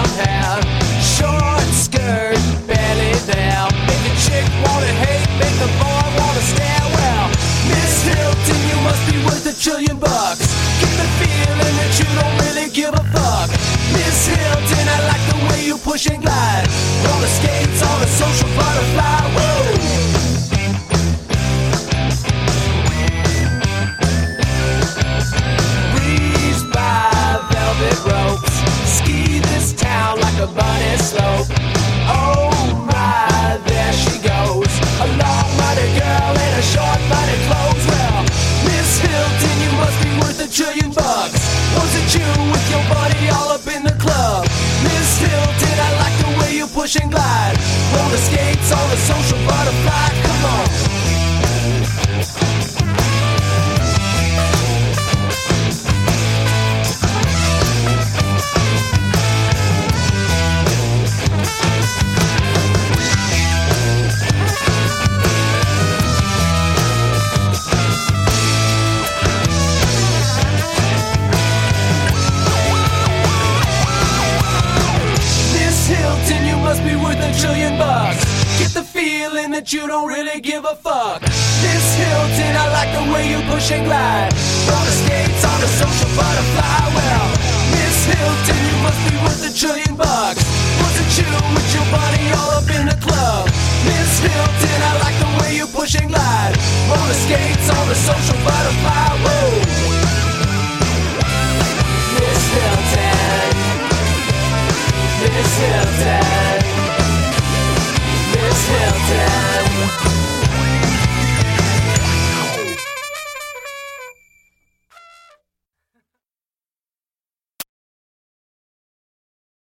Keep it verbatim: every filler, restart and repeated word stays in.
blonde hair, short skirt, barely there. Make a chick wanna hate, make the boy wanna stare. Well, Miss Hilton, you must be worth a trillion bucks. Get the feeling that you don't really give a fuck. Miss Hilton, I like the way you push and glide. Roller skates on a social butterfly. Whoa. Ropes, ski this town like a bunny slope. Oh my, there she goes, a long body girl in a short body clothes. Well, Miss Hilton, you must be worth a trillion bucks. Was it you with your body all up in the club? Miss Hilton, I like the way you push and glide. Roller skates on a social butterfly. Come on. Must be worth a trillion bucks. Get the feeling that you don't really give a fuck. Miss Hilton, I like the way you push and glide. Roller skates on a social butterfly. Well, Miss Hilton, you must be worth a trillion bucks. Was it you with your body all up in the club? Miss Hilton, I like the way you push and glide. Roller skates on a social butterfly.